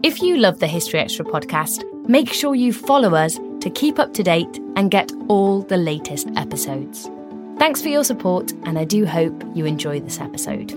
If you love the History Extra podcast, make sure you follow us to keep up to date and get all the latest episodes. Thanks for your support, and I do hope you enjoy this episode.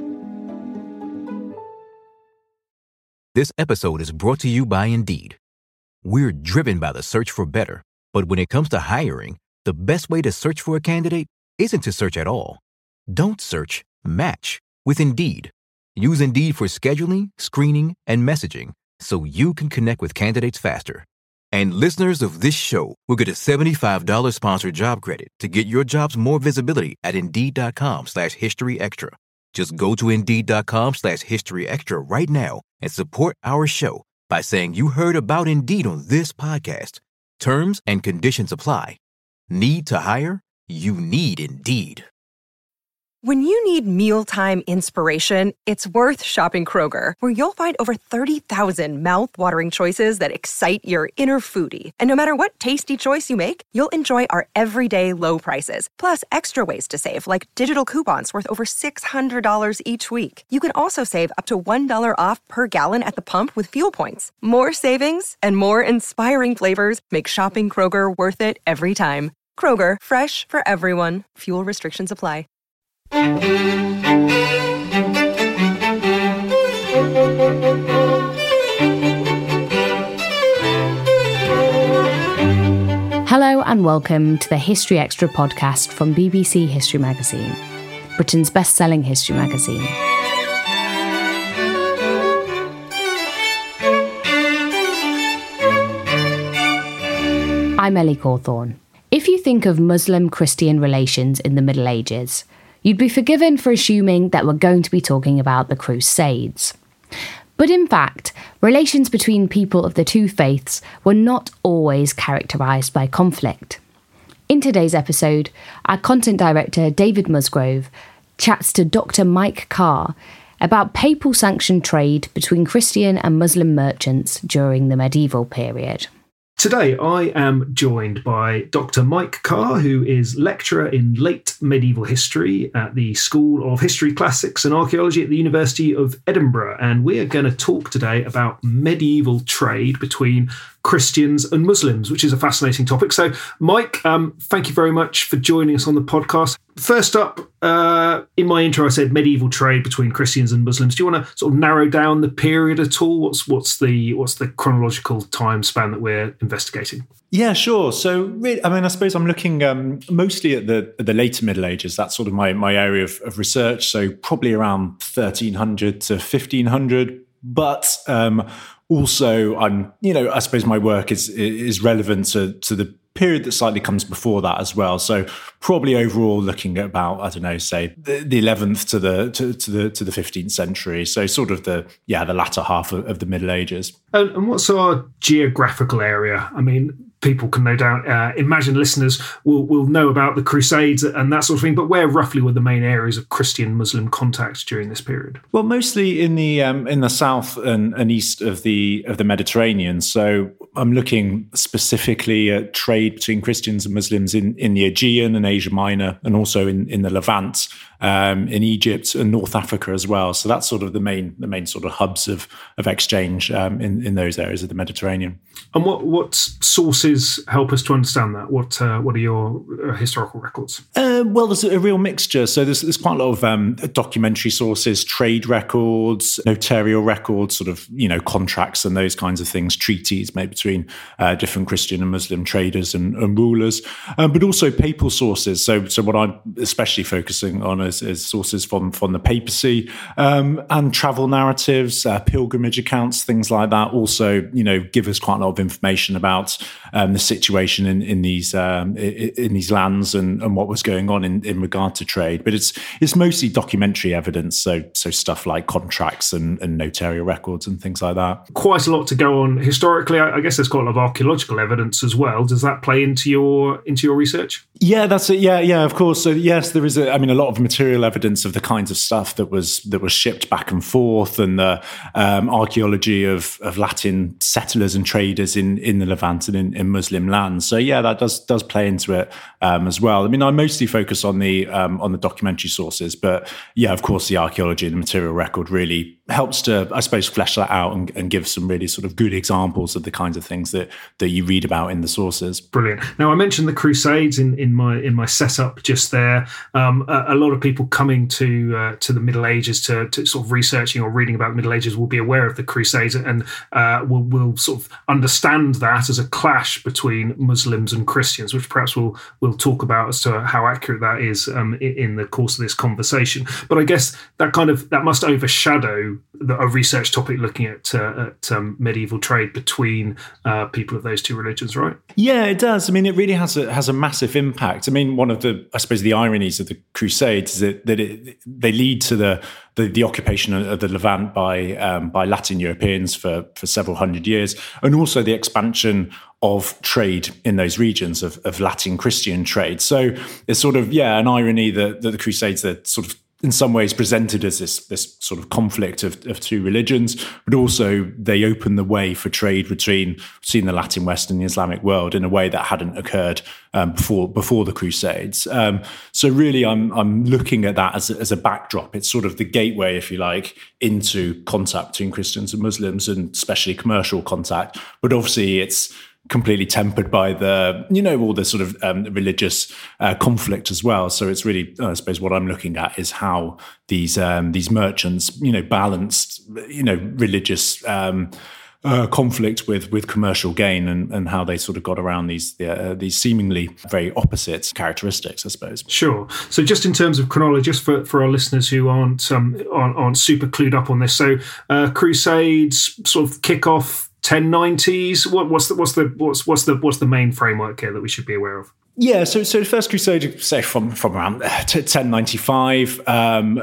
This episode is brought to you by Indeed. We're driven by the search for better, but when it comes to hiring, the best way to search for a candidate isn't to search at all. Don't search, match with Indeed. Use Indeed for scheduling, screening, and messaging so you can connect with candidates faster. And listeners of this show will get a $75 sponsored job credit to get your jobs more visibility at Indeed.com/HistoryExtra. Just go to Indeed.com/HistoryExtra right now and support our show by saying you heard about Indeed on this podcast. Terms and conditions apply. Need to hire? You need Indeed. When you need mealtime inspiration, it's worth shopping Kroger, where you'll find over 30,000 mouth-watering choices that excite your inner foodie. And no matter what tasty choice you make, you'll enjoy our everyday low prices, plus extra ways to save, like digital coupons worth over $600 each week. You can also save up to $1 off per gallon at the pump with fuel points. More savings and more inspiring flavors make shopping Kroger worth it every time. Kroger, fresh for everyone. Fuel restrictions apply. Hello and welcome to the History Extra podcast from BBC History Magazine, Britain's best-selling history magazine. I'm Ellie Cawthorne. If you think of Muslim-Christian relations in the Middle Ages, you'd be forgiven for assuming that we're going to be talking about the Crusades. But in fact, relations between people of the two faiths were not always characterised by conflict. In today's episode, our content director David Musgrove chats to Dr. Mike Carr about papal-sanctioned trade between Christian and Muslim merchants during the medieval period. Today, I am joined by Dr. Mike Carr, who is lecturer in late medieval history at the School of History, Classics and Archaeology at the University of Edinburgh. And we are going to talk today about medieval trade between Christians and Muslims, which is a fascinating topic. So, Mike, thank you very much for joining us on the podcast. First up, in my intro, I said medieval trade between Christians and Muslims. Do you want to sort of narrow down the period at all? What's the chronological time span that we're investigating? Yeah, sure. So, I suppose I'm looking mostly at the later Middle Ages. That's sort of my area of research. So, probably around 1300 to 1500. But also, I suppose my work is relevant to the period that slightly comes before that as well. So probably overall looking at about, say the 11th to the 15th century. So sort of the latter half of the Middle Ages. And what's our geographical area? I mean, people can no doubt imagine listeners will know about the Crusades and that sort of thing, but where roughly were the main areas of Christian-Muslim contact during this period? Well, mostly in the south and east of the Mediterranean. So I'm looking specifically at trade between Christians and Muslims in the Aegean and Asia Minor, and also in the Levant, in Egypt and North Africa as well. So that's sort of the main sort of hubs of exchange in those areas of the Mediterranean. And what sources help us to understand that? What are your historical records? Well, there's a real mixture. So there's quite a lot of documentary sources, trade records, notarial records, sort of contracts and those kinds of things, treaties made between different Christian and Muslim traders and rulers, but also papal sources. So what I'm especially focusing on is sources from the papacy, and travel narratives, pilgrimage accounts, things like that. Also, give us quite a lot of information about the situation in these lands and what was going on in regard to trade. But it's mostly documentary evidence, so stuff like contracts and notarial records and things like that. Quite a lot to go on historically. I guess guess there's quite a lot of archaeological evidence as well. Does that play into your research? Yeah, that's it. Yeah, of course. So yes, there is a lot of material evidence of the kinds of stuff that was shipped back and forth, and the archaeology of Latin settlers and traders in the Levant and in Muslim lands. So yeah, that does play into it as well. I mean, I mostly focus on the documentary sources, but yeah, of course, the archaeology and the material record really helps to, I suppose, flesh that out and give some really sort of good examples of the kinds of things that you read about in the sources. Brilliant. Now, I mentioned the Crusades in my setup just there. A lot of people coming to the Middle Ages to sort of researching or reading about the Middle Ages will be aware of the Crusades and will sort of understand that as a clash between Muslims and Christians, which perhaps we'll talk about as to how accurate that is in the course of this conversation. But I guess that must overshadow a research topic looking at medieval trade between people of those two religions, right? Yeah, it does. I mean, it really has a massive impact. I mean, one of the ironies of the Crusades is that they lead to the occupation of the Levant by Latin Europeans for several hundred years, and also the expansion of trade in those regions of Latin Christian trade. So it's sort of, an irony that the Crusades are sort of in some ways presented as this sort of conflict of two religions, but also they open the way for trade between the Latin West and the Islamic world in a way that hadn't occurred before the Crusades. So really, I'm looking at that as a backdrop. It's sort of the gateway, if you like, into contact between Christians and Muslims, and especially commercial contact. But obviously, it's completely tempered by all the sort of religious conflict as well. So it's really, I suppose, what I'm looking at is how these merchants, balanced, religious conflict with commercial gain, and how they sort of got around these seemingly very opposite characteristics, I suppose. Sure. So just in terms of chronology, just for our listeners who aren't super clued up on this, so Crusades sort of kick off 1090s. What's the main framework here that we should be aware of? Yeah, so the First Crusade, say from around 1095, and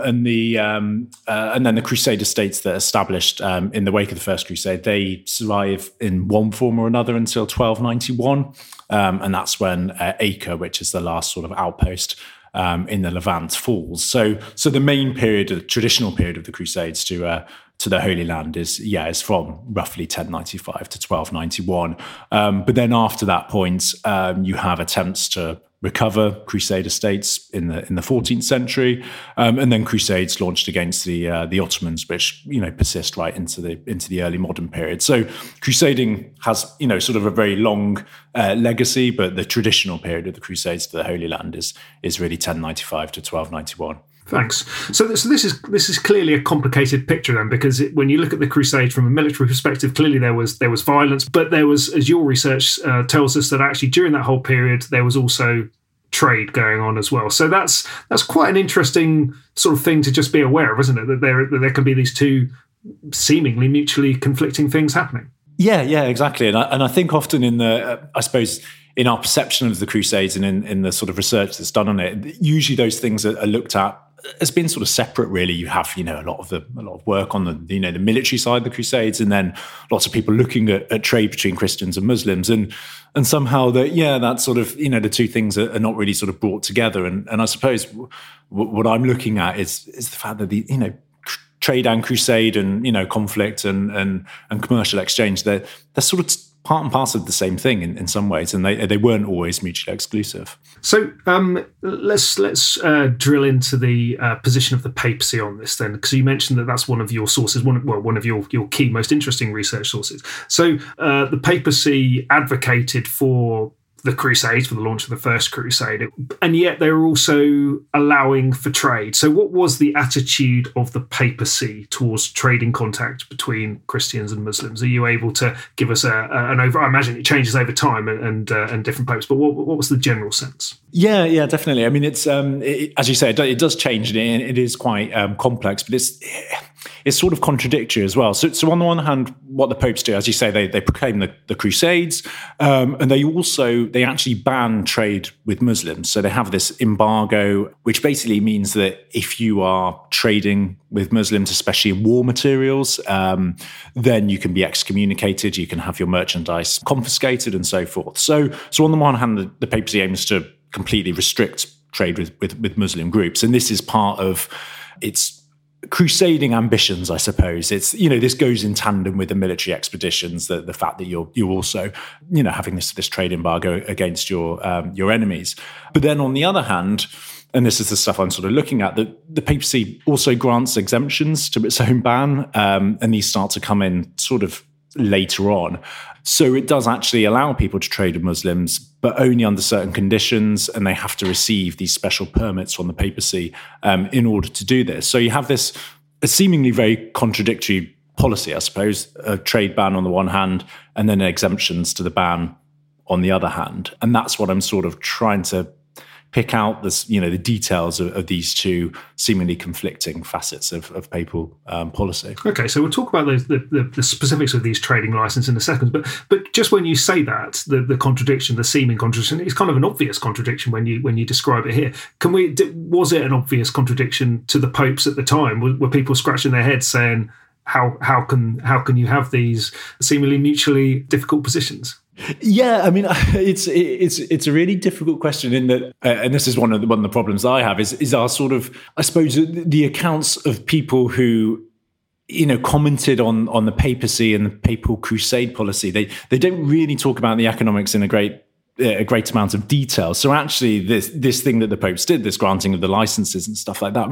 then the Crusader states that are established in the wake of the First Crusade, they survive in one form or another until 1291, and that's when Acre, which is the last sort of outpost in the Levant, falls. So the main period, the traditional period of the Crusades to the Holy Land is from roughly 1095 to 1291. But then after that point, you have attempts to recover Crusader states in the 14th century, and then crusades launched against the Ottomans, which persist right into the early modern period. So crusading has sort of a very long legacy, but the traditional period of the Crusades to the Holy Land is really 1095 to 1291. Thanks. So this is clearly a complicated picture then, because when you look at the Crusade from a military perspective, clearly there was violence, but there was, as your research tells us, that actually during that whole period there was also trade going on as well. So that's quite an interesting sort of thing to just be aware of, isn't it? That there can be these two seemingly mutually conflicting things happening. Yeah, exactly. And I think often in in our perception of the Crusades and in the sort of research that's done on it, usually those things are looked at as being sort of separate, really. You have, a lot of work on the military side of the Crusades, and then lots of people looking at trade between Christians and Muslims, and somehow that sort of, the two things are not really sort of brought together. And I suppose what I'm looking at is the fact that the, trade and crusade and, conflict and commercial exchange, they're sort of part and parcel of the same thing in some ways, and they weren't always mutually exclusive. So let's drill into the position of the papacy on this then, because you mentioned that that's one of your sources, one of your key, most interesting research sources. So the papacy advocated for the Crusades, for the launch of the First Crusade, and yet they were also allowing for trade. So what was the attitude of the papacy towards trading contact between Christians and Muslims? Are you able to give us an over? I imagine it changes over time and different popes, but what was the general sense? Yeah, definitely. I mean, it's as you say, it does change, and it is quite complex, but it's sort of contradictory as well. So on the one hand, what the popes do, as you say, they proclaim the Crusades, and they actually ban trade with Muslims. So they have this embargo, which basically means that if you are trading with Muslims, especially in war materials, then you can be excommunicated, you can have your merchandise confiscated, and so forth. So on the one hand, the papacy aims to completely restrict trade with Muslim groups, and this is part of its crusading ambitions, I suppose. It's, this goes in tandem with the military expeditions, the fact that you're also, having this trade embargo against your enemies. But then on the other hand, and this is the stuff I'm sort of looking at, the papacy also grants exemptions to its own ban, and these start to come in sort of later on. So it does actually allow people to trade with Muslims, but only under certain conditions, and they have to receive these special permits from the papacy in order to do this. So you have a seemingly very contradictory policy, I suppose, a trade ban on the one hand, and then exemptions to the ban on the other hand. And that's what I'm sort of trying to pick out the details of these two seemingly conflicting facets of papal policy. Okay, so we'll talk about the specifics of these trading licenses in a second. But just when you say that, the contradiction, the seeming contradiction, it's kind of an obvious contradiction when you describe it here. Was it an obvious contradiction to the popes at the time? Were people scratching their heads saying, how can you have these seemingly mutually difficult positions? Yeah, I mean, it's a really difficult question in that, and this is one of the problems I have is our sort of, I suppose, the accounts of people who, commented on the papacy and the papal crusade policy. They don't really talk about the economics in a great amount of detail. So actually, this thing that the popes did, this granting of the licenses and stuff like that,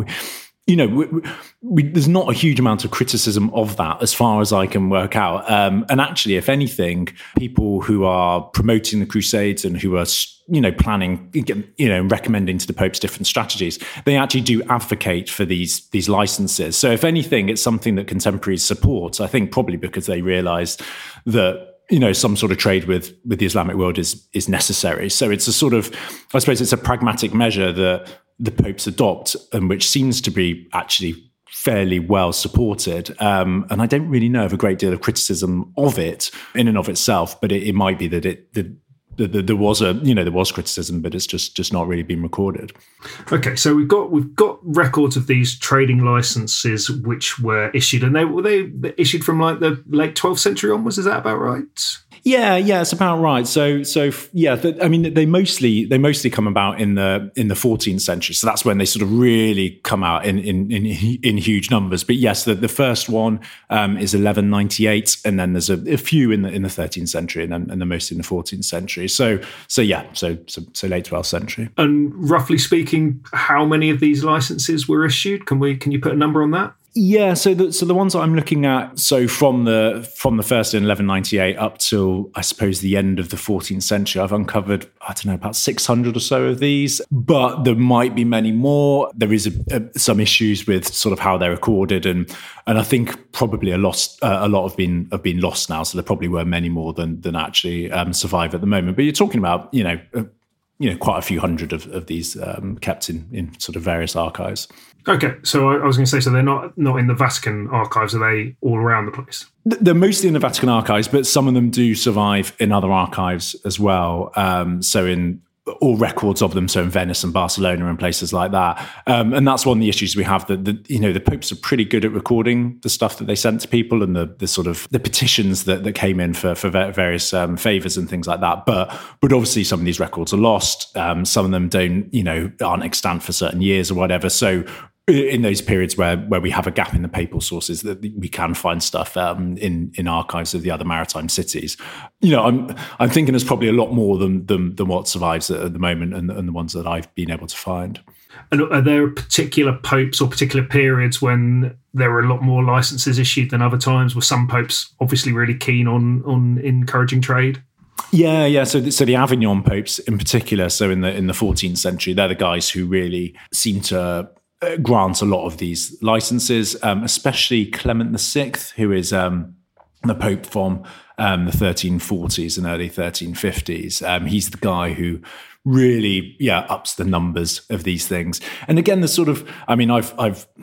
there's not a huge amount of criticism of that as far as I can work out. And actually, if anything, people who are promoting the Crusades and who are, planning, recommending to the popes different strategies, they actually do advocate for these licenses. So if anything, it's something that contemporaries support, I think probably because they realise that some sort of trade with the Islamic world is necessary. So it's a sort of, I suppose it's a pragmatic measure that the popes adopt, and which seems to be actually fairly well supported. And I don't really know of a great deal of criticism of it in and of itself, but it might be that there was criticism, but it's just not really been recorded. Okay, so we've got records of these trading licenses which were issued, and were they issued from like the late 12th century onwards. Is that about right? Yeah, it's about right. So yeah, they mostly come about in the 14th century. So that's when they sort of really come out in huge numbers. But yes, the first one is 1198, and then there's a few in the 13th century, and then most in the 14th century. So late 12th century. And roughly speaking, how many of these licenses were issued? Can you put a number on that? Yeah, so the ones that I'm looking at, so from the first in 1198 up till, I suppose, the end of the 14th century, I've uncovered, I don't know, about 600 or so of these, but there might be many more. There is some issues with sort of how they're recorded, and I think probably a lot have been lost now. So there probably were many more than actually survive at the moment. But you're talking about quite a few hundred of these kept in sort of various archives. Okay, so I was going to say, so they're not in the Vatican archives, are they all around the place? They're mostly in the Vatican archives, but some of them do survive in other archives as well. So in all records of them, so in Venice and Barcelona and places like that. And that's one of the issues we have, that the popes are pretty good at recording the stuff that they sent to people and the sort of the petitions that came in for various favors and things like that. But obviously some of these records are lost. Some of them aren't extant for certain years or whatever. So in those periods where we have a gap in the papal sources, that we can find stuff in archives of the other maritime cities. I'm thinking there's probably a lot more than what survives at the moment, and the ones that I've been able to find. And are there particular popes or particular periods when there were a lot more licenses issued than other times? Were some popes obviously really keen on encouraging trade? Yeah. So the Avignon popes in particular, so in the 14th century, they're the guys who really seem to grant a lot of these licenses, especially Clement VI, who is the Pope from the 1340s and early 1350s. He's the guy who really, ups the numbers of these things. And again, the sort of, I mean, I've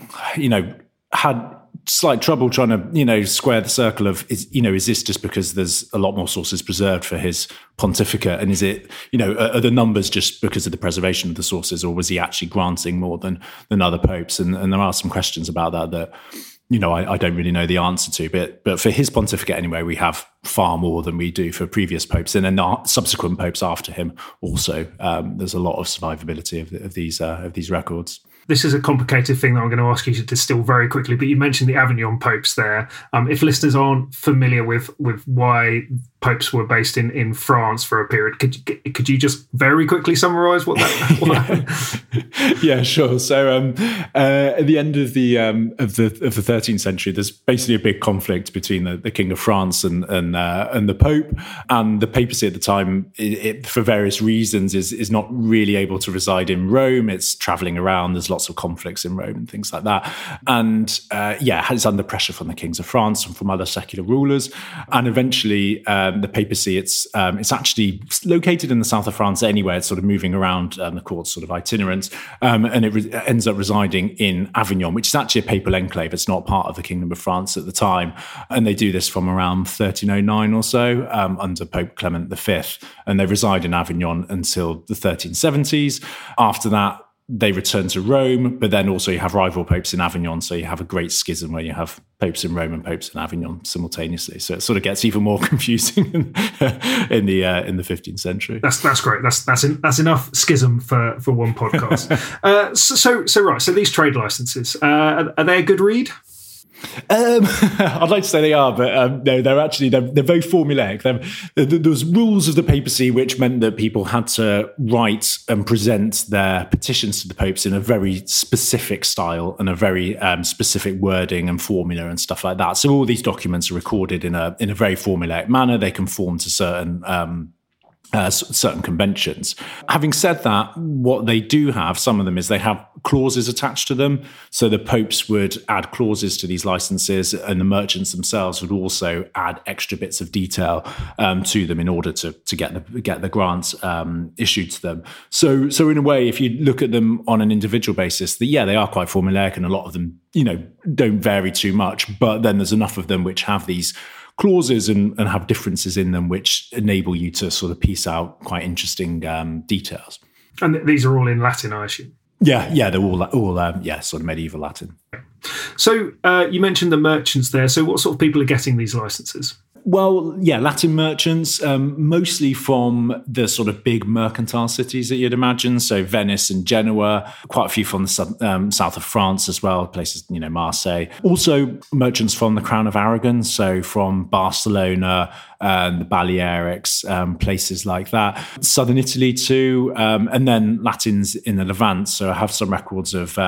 had slight trouble trying to, square the circle of, is this just because there's a lot more sources preserved for his pontificate? And is it, are the numbers just because of the preservation of the sources, or was he actually granting more than other popes? And there are some questions about that I don't really know the answer to, but for his pontificate anyway, we have far more than we do for previous popes, and then subsequent popes after him also. There's a lot of survivability of these records. This is a complicated thing that I'm going to ask you to distill very quickly, but you mentioned the Avignon popes there. If listeners aren't familiar with why popes were based in France for a period, could you just very quickly summarise what happened? Yeah, sure. So at the end of the 13th century, there's basically a big conflict between the King of France and the Pope, and the papacy at the time, it for various reasons, is not really able to reside in Rome. It's travelling around. There's lots of conflicts in Rome and things like that. And it's under pressure from the kings of France and from other secular rulers. And eventually the papacy, it's actually located in the south of France anyway. It's sort of moving around the court's sort of itinerant. And it ends up residing in Avignon, which is actually a papal enclave. It's not part of the Kingdom of France at the time. And they do this from around 1309 or so under Pope Clement V. And they reside in Avignon until the 1370s. After that, they return to Rome, but then also you have rival popes in Avignon. So you have a great schism where you have popes in Rome and popes in Avignon simultaneously. So it sort of gets even more confusing in the 15th century. That's great. That's enough schism for one podcast. So these trade licenses, are they a good read? I'd like to say they are, but no, they're very formulaic. There was rules of the papacy which meant that people had to write and present their petitions to the popes in a very specific style and a very specific wording and formula and stuff like that. So all these documents are recorded in a very formulaic manner. They conform to certain conventions. Having said that, what they do have, some of them, is they have clauses attached to them. So the popes would add clauses to these licenses, and the merchants themselves would also add extra bits of detail to them in order to get the grants issued to them. So in a way, if you look at them on an individual basis, they are quite formulaic, and a lot of them, don't vary too much. But then there's enough of them which have these clauses and have differences in them which enable you to sort of piece out quite interesting details. And these are all in Latin, I assume? Yeah, they're all sort of medieval Latin. So you mentioned the merchants there. So what sort of people are getting these licenses? Well, Latin merchants, mostly from the sort of big mercantile cities that you'd imagine. So Venice and Genoa, quite a few from the south of France as well, places, Marseille. Also merchants from the Crown of Aragon, so from Barcelona and the Balearics, places like that. Southern Italy too, and then Latins in the Levant. So I have some records of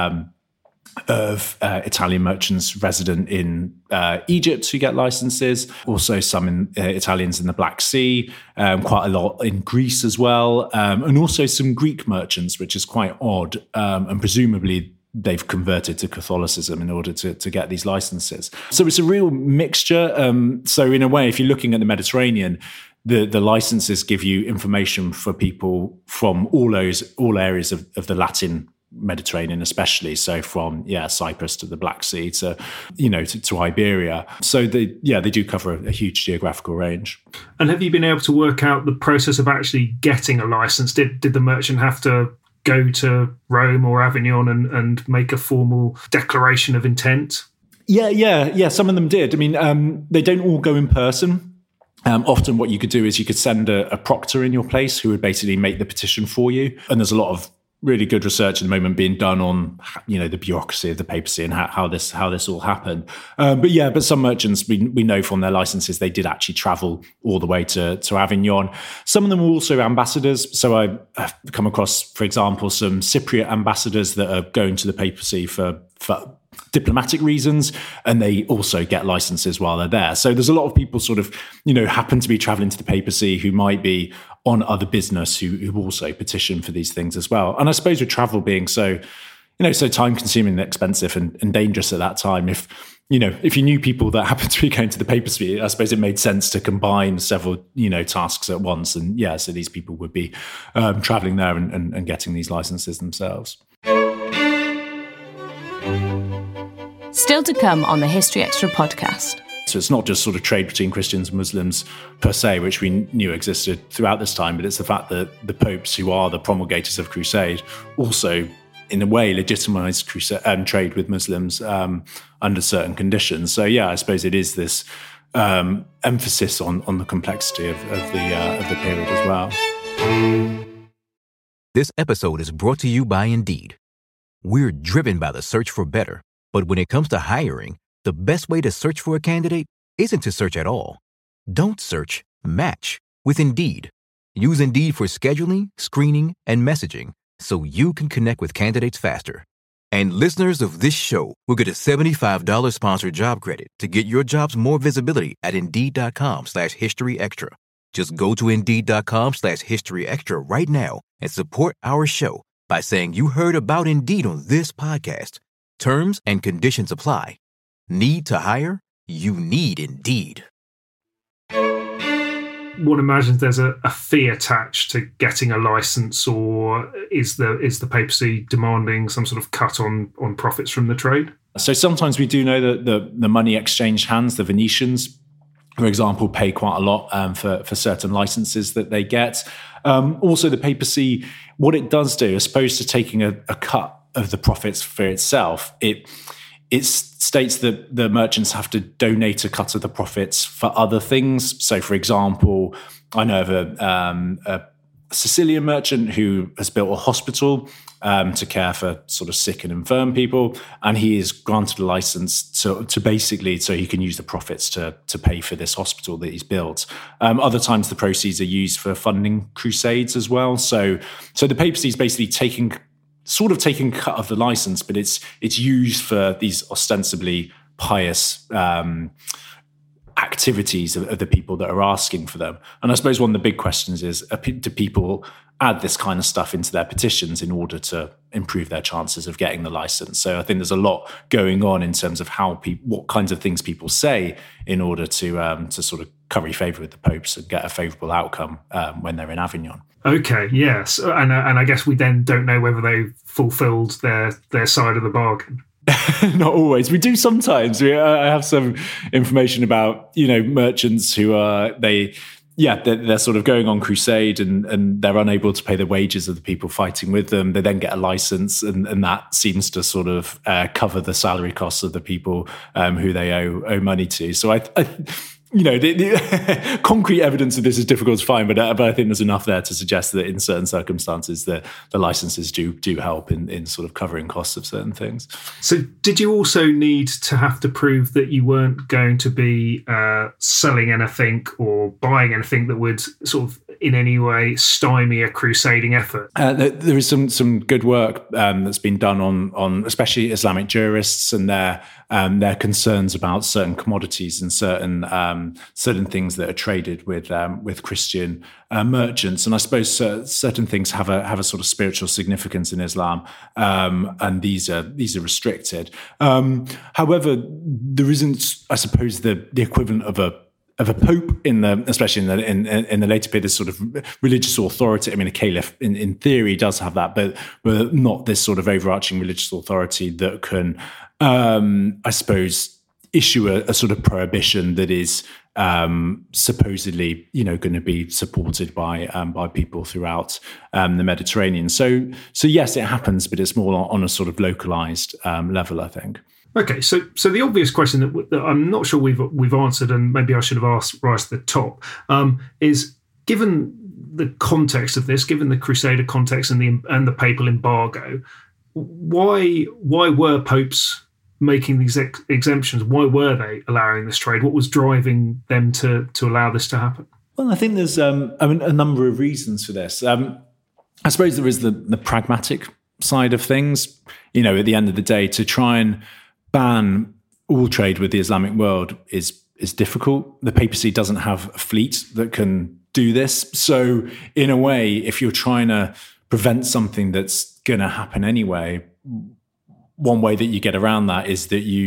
Italian merchants resident in Egypt who get licenses, also some Italians in the Black Sea, quite a lot in Greece as well, and also some Greek merchants, which is quite odd, and presumably they've converted to Catholicism in order to get these licenses. So it's a real mixture. So in a way, if you're looking at the Mediterranean, the licenses give you information for people from all areas of the Latin Mediterranean, especially, so from Cyprus to the Black Sea to Iberia. So they do cover a huge geographical range. And have you been able to work out the process of actually getting a license? Did the merchant have to go to Rome or Avignon and make a formal declaration of intent? Yeah. Some of them did. I mean, they don't all go in person. Often what you could do is you could send a proctor in your place who would basically make the petition for you. And there's a lot of really good research at the moment being done on, the bureaucracy of the papacy and how this all happened. But some merchants we know from their licenses, they did actually travel all the way to Avignon. Some of them were also ambassadors. So I've come across, for example, some Cypriot ambassadors that are going to the papacy for diplomatic reasons, and they also get licenses while they're there. So there's a lot of people sort of, happen to be traveling to the papacy who might be on other business who also petition for these things as well. And I suppose with travel being so time consuming and expensive and dangerous at that time, if if you knew people that happened to be going to the papacy, I suppose it made sense to combine several, tasks at once. And so these people would be traveling there and getting these licenses themselves. Still to come on the History Extra podcast. So it's not just sort of trade between Christians and Muslims per se, which we knew existed throughout this time, but it's the fact that the popes, who are the promulgators of crusade, also in a way legitimized trade with Muslims under certain conditions. So I suppose it is this emphasis on the complexity of the period as well. This episode is brought to you by Indeed. We're driven by the search for better, but when it comes to hiring, the best way to search for a candidate isn't to search at all. Don't search, match with Indeed. Use Indeed for scheduling, screening, and messaging so you can connect with candidates faster. And listeners of this show will get a $75 sponsored job credit to get your jobs more visibility at Indeed.com/History Extra. Just go to Indeed.com/History Extra right now and support our show by saying you heard about Indeed on this podcast. Terms and conditions apply. Need to hire? You need Indeed. One imagines there's a fee attached to getting a license, or is the papacy demanding some sort of cut on profits from the trade? So sometimes we do know that the money exchanged hands, the Venetians, for example, pay quite a lot for certain licenses that they get. Also, the papacy, what it does do, as opposed to taking a cut of the profits for itself, it states that the merchants have to donate a cut of the profits for other things. So, for example, I know of a Sicilian merchant who has built a hospital to care for sort of sick and infirm people, and he is granted a license to basically so he can use the profits to pay for this hospital that he's built. Other times, the proceeds are used for funding crusades as well. So the papacy is basically taking cut of the license, but it's used for these ostensibly pious activities of the people that are asking for them. And I suppose one of the big questions is, do people add this kind of stuff into their petitions in order to improve their chances of getting the license? So I think there's a lot going on in terms of what kinds of things people say in order to sort of curry favour with the popes and get a favourable outcome when they're in Avignon. Okay, yes. And I guess we then don't know whether they fulfilled their side of the bargain. Not always. We do sometimes. I have some information about, merchants who are, they're sort of going on crusade and they're unable to pay the wages of the people fighting with them. They then get a license and that seems to sort of cover the salary costs of the people who they owe money to. So the concrete evidence of this is difficult to find, but I think there's enough there to suggest that in certain circumstances, the licenses do help in sort of covering costs of certain things. So did you also need to have to prove that you weren't going to be selling anything or buying anything that would sort of in any way stymie a crusading effort? There is some good work that's been done on especially Islamic jurists and their concerns about certain commodities and certain things that are traded with Christian merchants. And I suppose certain things have a sort of spiritual significance in Islam, and these are restricted. However, there isn't, I suppose, the equivalent of a pope especially in the later period, this sort of religious authority. I mean, a caliph in theory does have that, but not this sort of overarching religious authority that can, I suppose, issue a sort of prohibition that is supposedly, going to be supported by people throughout the Mediterranean. So yes, it happens, but it's more on a sort of localized level, I think. Okay, so the obvious question that I'm not sure we've answered, and maybe I should have asked right at the top, is given the context of this, given the Crusader context and the papal embargo, why were popes making these exemptions? Why were they allowing this trade? What was driving them to allow this to happen? Well, I think there's a number of reasons for this. I suppose there is the pragmatic side of things. At the end of the day, to try and ban all trade with the Islamic world is difficult. The papacy doesn't have a fleet that can do this. So in a way, if you're trying to prevent something that's going to happen anyway, one way that you get around that is that you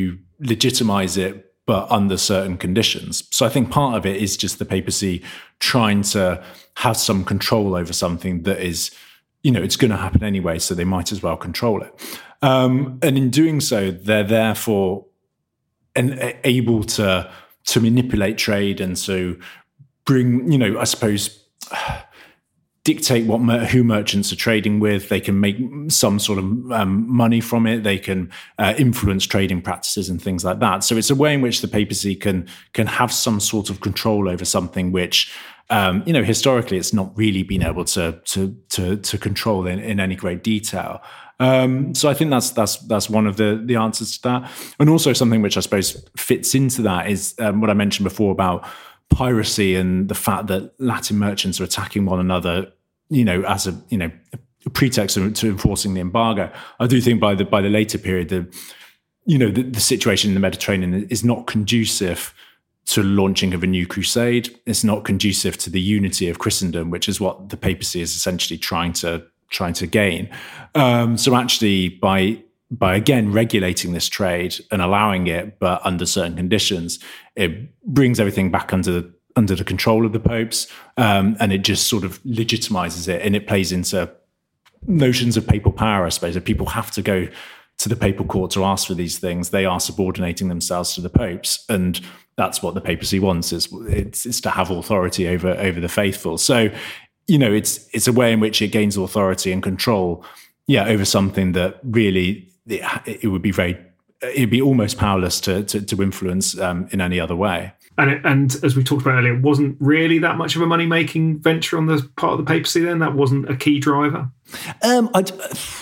legitimize it, but under certain conditions. So I think part of it is just the papacy trying to have some control over something that is, it's going to happen anyway, so they might as well control it. And in doing so, they're therefore able to manipulate trade and to bring, I suppose, dictate who merchants are trading with. They can make some sort of money from it. They can influence trading practices and things like that. So it's a way in which the papacy can have some sort of control over something which, historically, it's not really been able to control in any great detail. So I think that's one of the answers to that. And also something which I suppose fits into that is what I mentioned before about piracy and the fact that Latin merchants are attacking one another, as a pretext to enforcing the embargo. I do think by the later period, the situation in the Mediterranean is not conducive to launching of a new crusade. It's not conducive to the unity of Christendom, which is what the papacy is essentially trying to gain. So actually, by again regulating this trade and allowing it, but under certain conditions, it brings everything back under the control of the popes, and it just sort of legitimizes it, and it plays into notions of papal power, I suppose. If people have to go to the papal court to ask for these things, they are subordinating themselves to the popes, and that's what the papacy wants. It's to have authority over the faithful. So, it's a way in which it gains authority and control, over something that really it would be almost powerless to influence in any other way. And as we talked about earlier, it wasn't really that much of a money-making venture on the part of the papacy then? That wasn't a key driver? Not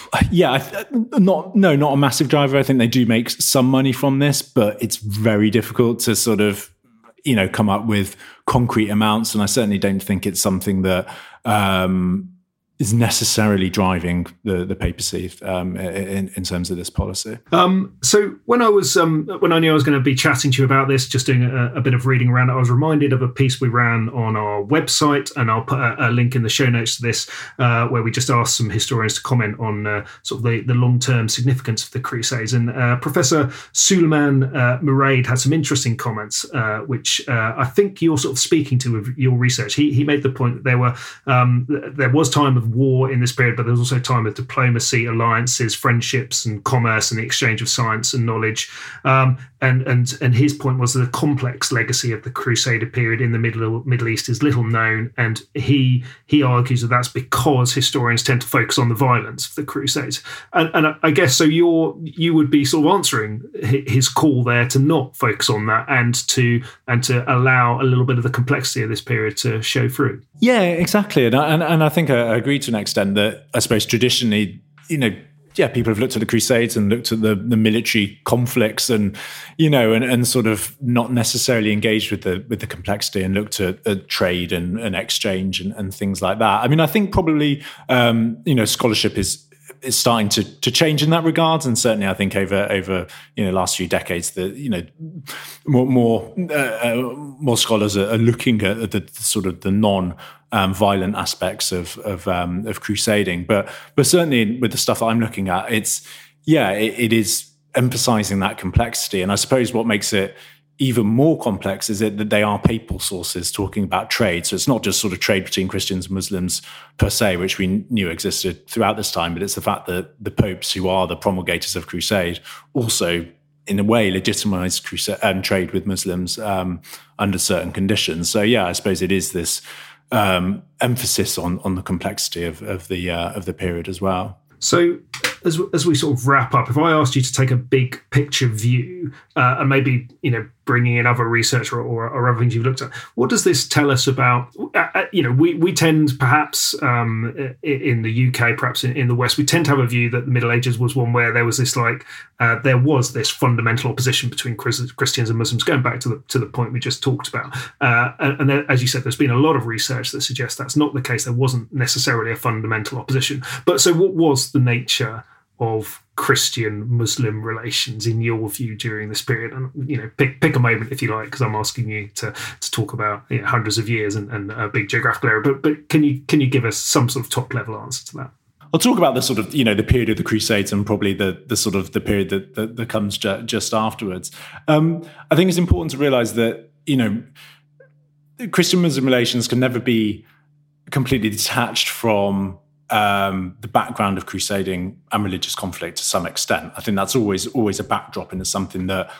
a massive driver. I think they do make some money from this, but it's very difficult to sort of, come up with concrete amounts. And I certainly don't think it's something that is necessarily driving the papacy in terms of this policy. So when I knew I was going to be chatting to you about this, just doing a bit of reading around it, I was reminded of a piece we ran on our website, and I'll put a link in the show notes to this, where we just asked some historians to comment on sort of the long-term significance of the Crusades. And Professor Suleiman Muraid had some interesting comments, which I think you're sort of speaking to with your research. He made the point that there was time of war in this period, but there was also time of diplomacy, alliances, friendships, and commerce, and the exchange of science and knowledge. And his point was that the complex legacy of the Crusader period in the Middle East is little known, and he argues that that's because historians tend to focus on the violence of the Crusades. And I guess so. You would be sort of answering his call there to not focus on that, and to allow a little bit of the complexity of this period to show through. Yeah, exactly. And I think I agree to an extent that I suppose traditionally, people have looked at the Crusades and looked at the military conflicts and, and sort of not necessarily engaged with the complexity and looked at trade and exchange and things like that. I mean, I think probably, scholarship is starting to change in that regard, and certainly I think over last few decades that more scholars are looking at the sort of the non-violent aspects of crusading, but certainly with the stuff that I'm looking at, it is emphasizing that complexity. And I suppose what makes it even more complex is that they are papal sources talking about trade. So it's not just sort of trade between Christians and Muslims per se, which we knew existed throughout this time, but it's the fact that the popes, who are the promulgators of crusade, also in a way legitimise trade with Muslims under certain conditions. So I suppose it is this emphasis on the complexity of the period as well. So as we sort of wrap up, if I asked you to take a big picture view and maybe, bringing in other research or other things you've looked at, what does this tell us about, we tend perhaps in the UK, perhaps in the West, we tend to have a view that the Middle Ages was one where there was this fundamental opposition between Christians and Muslims, going back to the point we just talked about. And then, as you said, there's been a lot of research that suggests that's not the case. There wasn't necessarily a fundamental opposition. But so what was the nature of Christian-Muslim relations in your view during this period? And pick a moment if you like, because I'm asking you to talk about hundreds of years and a big geographical area. But can you give us some sort of top level answer to that? I'll talk about the sort of, the period of the Crusades and probably the sort of the period that comes just afterwards. I think it's important to realize that, Christian-Muslim relations can never be completely detached from the background of crusading and religious conflict to some extent. I think that's always a backdrop, and it's something that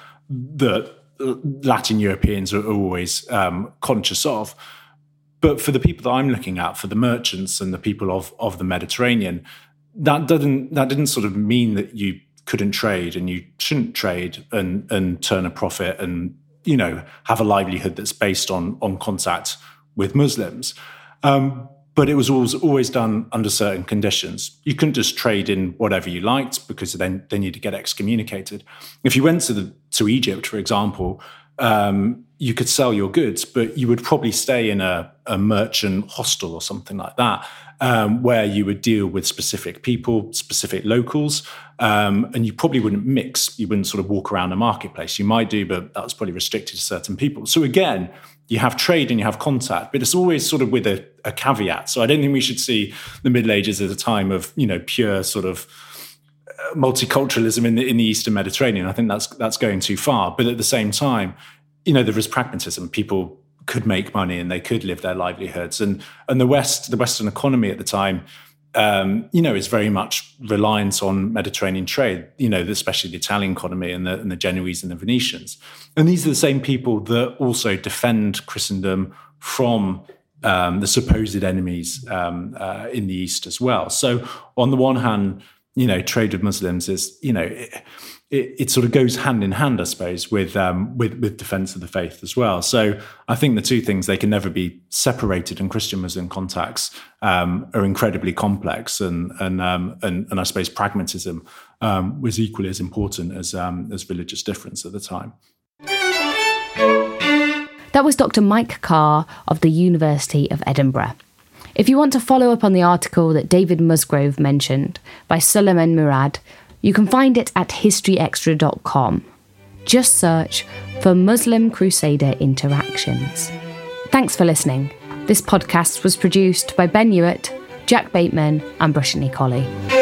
Latin Europeans are always conscious of. But for the people that I'm looking at, for the merchants and the people of the Mediterranean, that didn't sort of mean that you couldn't trade and you shouldn't trade and turn a profit and have a livelihood that's based on contact with Muslims. But it was always done under certain conditions. You couldn't just trade in whatever you liked, because then you'd get excommunicated. If you went to Egypt, for example, you could sell your goods, but you would probably stay in a merchant hostel or something like that, where you would deal with specific people, specific locals, and you probably wouldn't mix. You wouldn't sort of walk around a marketplace. You might do, but that was probably restricted to certain people. So again, you have trade and you have contact, but it's always sort of with a caveat. So I don't think we should see the Middle Ages as a time of pure sort of multiculturalism in the Eastern Mediterranean. I think that's going too far. But at the same time, there was pragmatism. People could make money and they could live their livelihoods. And the Western economy at the time, is very much reliant on Mediterranean trade, especially the Italian economy and the Genoese and the Venetians. And these are the same people that also defend Christendom from the supposed enemies in the East as well. So on the one hand, trade with Muslims is, it sort of goes hand in hand, I suppose, with defense of the faith as well. So I think the two things, they can never be separated, and Christian-Muslim contacts are incredibly complex, and I suppose pragmatism was equally as important as religious difference at the time. That was Dr. Mike Carr of the University of Edinburgh. If you want to follow up on the article that David Musgrove mentioned by Suleiman Murad, you can find it at historyextra.com. Just search for Muslim Crusader Interactions. Thanks for listening. This podcast was produced by Ben Hewitt, Jack Bateman and Brittany Colley.